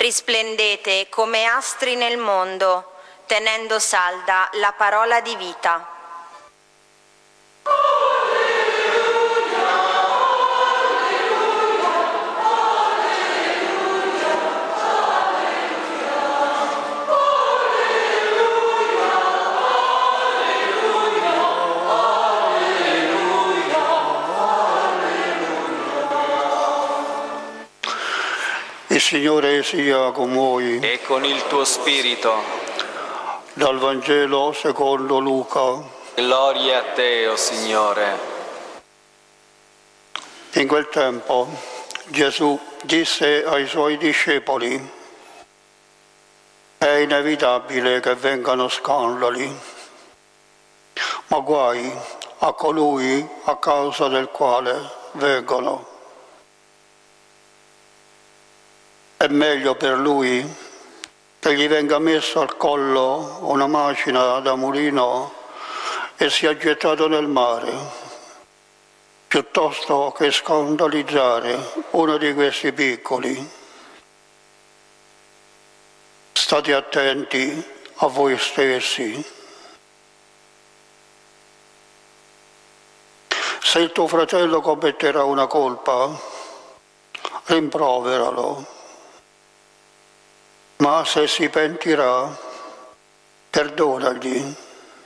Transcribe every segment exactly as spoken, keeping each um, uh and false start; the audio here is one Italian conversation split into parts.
Risplendete come astri nel mondo, tenendo salda la parola di vita. Il Signore sia con voi. E con il tuo spirito. Dal Vangelo secondo Luca. Gloria a te, o Signore. In quel tempo Gesù disse ai suoi discepoli: è inevitabile che vengano scandali, ma guai a colui a causa del quale vengono. È meglio per lui che gli venga messo al collo una macina da mulino e sia gettato nel mare, piuttosto che scandalizzare uno di questi piccoli. State attenti a voi stessi. Se il tuo fratello commetterà una colpa, rimproveralo. Ma se si pentirà, perdonagli.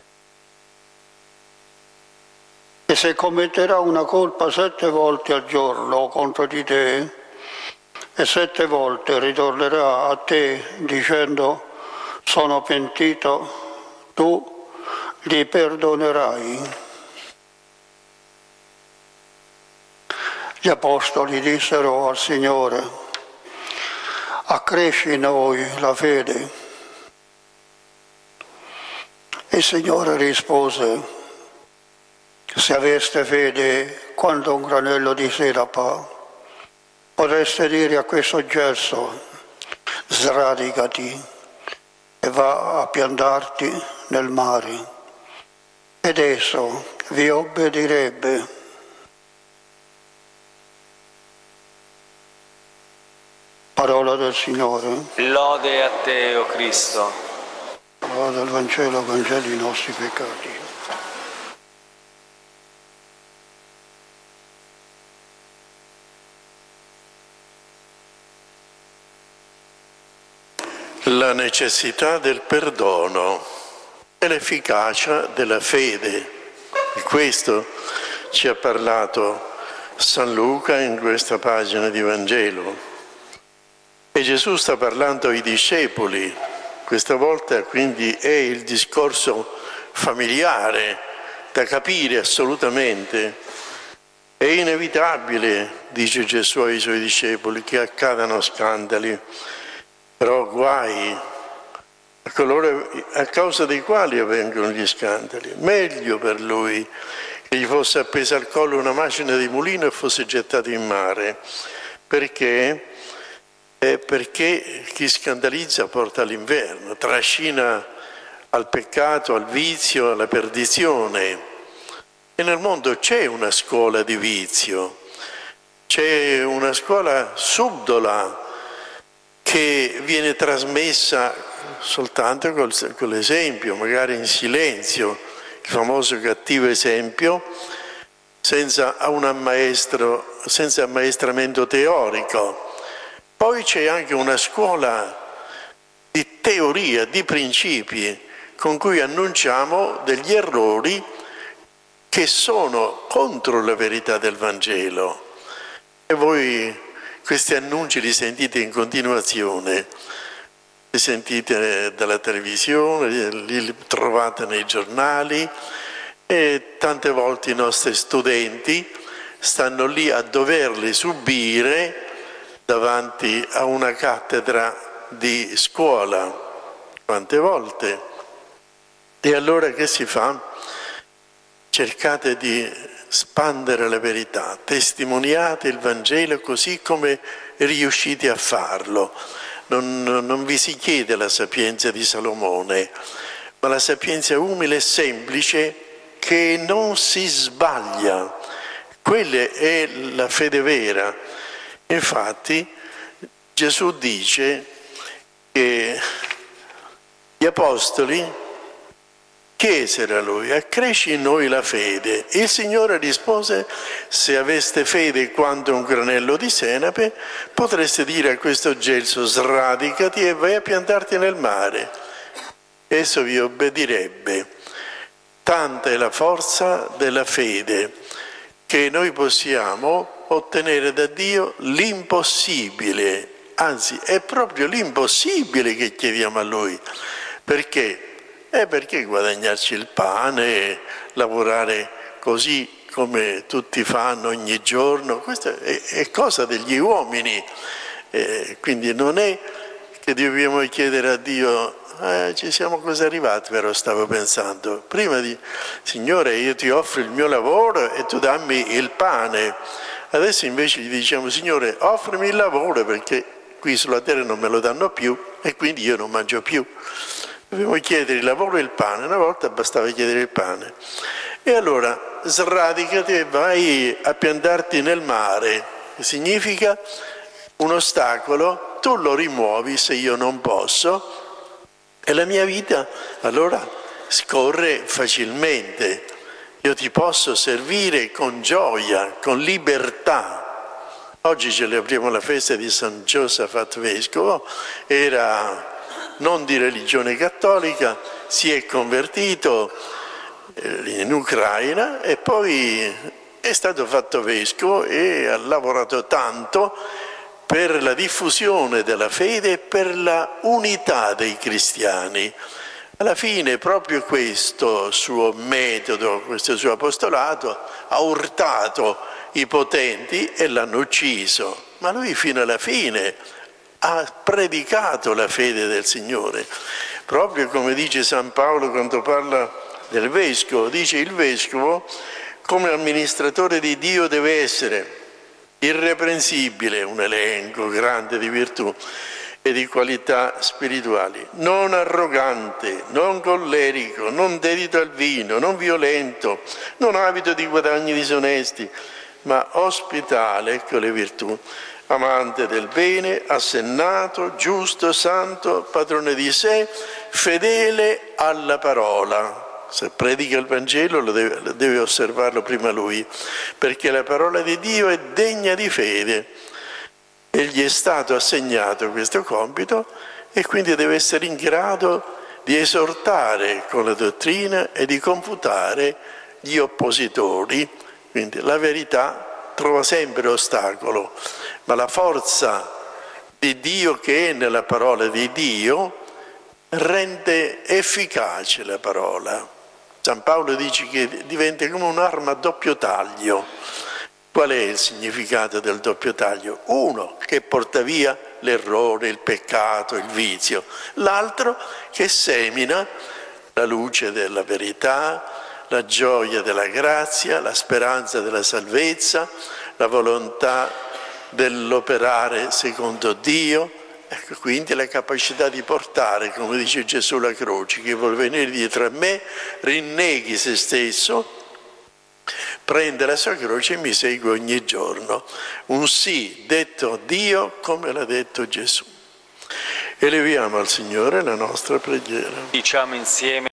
E se commetterà una colpa sette volte al giorno contro di te, e sette volte ritornerà a te dicendo sono pentito, tu gli perdonerai. Gli apostoli dissero al Signore: accresci in noi la fede. Il Signore rispose: se aveste fede quanto un granello di sirapa, potreste dire a questo gesso: sradicati e va a piantarti nel mare, ed esso vi obbedirebbe. Parola del Signore. Lode a te, o Cristo. Parola del Vangelo, cancella i nostri peccati. La necessità del perdono e l'efficacia della fede. Di questo ci ha parlato San Luca in questa pagina di Vangelo. E Gesù sta parlando ai discepoli, questa volta quindi è il discorso familiare da capire assolutamente. È inevitabile, dice Gesù ai suoi discepoli, che accadano scandali, però guai a coloro a causa dei quali avvengono gli scandali. Meglio per lui che gli fosse appesa al collo una macina di mulino e fosse gettato in mare, perché è perché chi scandalizza porta all'inverno, trascina al peccato, al vizio, alla perdizione. E nel mondo c'è una scuola di vizio, c'è una scuola subdola che viene trasmessa soltanto con l'esempio, magari in silenzio, il famoso cattivo esempio, senza un ammaestro, senza ammaestramento teorico. Poi c'è anche una scuola di teoria, di principi, con cui annunciamo degli errori che sono contro la verità del Vangelo. E voi questi annunci li sentite in continuazione, li sentite dalla televisione, li trovate nei giornali e tante volte i nostri studenti stanno lì a doverli subire davanti a una cattedra di scuola, quante volte. E allora che si fa? Cercate di spandere la verità, testimoniate il Vangelo così come riuscite a farlo. Non, non vi si chiede la sapienza di Salomone, ma la sapienza umile e semplice che non si sbaglia. Quella è la fede vera. Infatti Gesù dice che gli apostoli chiesero a lui: accresci in noi la fede. Il Signore rispose: se aveste fede quanto un granello di senape, potreste dire a questo gelso: sradicati e vai a piantarti nel mare. Esso vi obbedirebbe. Tanta è la forza della fede che noi possiamo ottenere da Dio l'impossibile. Anzi, è proprio l'impossibile che chiediamo a Lui. Perché? È perché guadagnarci il pane, lavorare così come tutti fanno ogni giorno, questa è, è cosa degli uomini. Eh, quindi non è che dobbiamo chiedere a Dio, eh, ci siamo quasi arrivati, però stavo pensando, prima di, Signore, io ti offro il mio lavoro e tu dammi il pane. Adesso invece gli diciamo: Signore, offrimi il lavoro, perché qui sulla terra non me lo danno più e quindi io non mangio più. Dobbiamo chiedere il lavoro e il pane. Una volta bastava chiedere il pane. E allora sradicati e vai a piantarti nel mare, che significa un ostacolo, tu lo rimuovi se io non posso e la mia vita allora scorre facilmente. Io ti posso servire con gioia, con libertà. Oggi celebriamo la festa di San Giosafat Vescovo, era non di religione cattolica, si è convertito in Ucraina e poi è stato fatto vescovo e ha lavorato tanto per la diffusione della fede e per la unità dei cristiani. Alla fine proprio questo suo metodo, questo suo apostolato ha urtato i potenti e l'hanno ucciso, ma lui fino alla fine ha predicato la fede del Signore, proprio come dice San Paolo quando parla del vescovo. Dice: il vescovo come amministratore di Dio deve essere irreprensibile, un elenco grande di virtù e di qualità spirituali, non arrogante, non collerico, non dedito al vino, non violento, non avido di guadagni disonesti, ma ospitale, ecco le virtù, amante del bene, assennato, giusto, santo, padrone di sé, fedele alla parola. Se predica il Vangelo lo deve, deve osservarlo prima lui, perché la parola di Dio è degna di fede e gli è stato assegnato questo compito e quindi deve essere in grado di esortare con la dottrina e di confutare gli oppositori. Quindi la verità trova sempre ostacolo, ma la forza di Dio che è nella parola di Dio rende efficace la parola. San Paolo dice che diventa come un'arma a doppio taglio. Qual è il significato del doppio taglio? Uno, che porta via l'errore, il peccato, il vizio. L'altro, che semina la luce della verità, la gioia della grazia, la speranza della salvezza, la volontà dell'operare secondo Dio. Ecco, quindi la capacità di portare, come dice Gesù alla croce, chi vuol venire dietro a me, rinneghi se stesso, prende la sua croce e mi segue ogni giorno. Un sì detto a Dio come l'ha detto Gesù. Eleviamo al Signore la nostra preghiera. Diciamo insieme: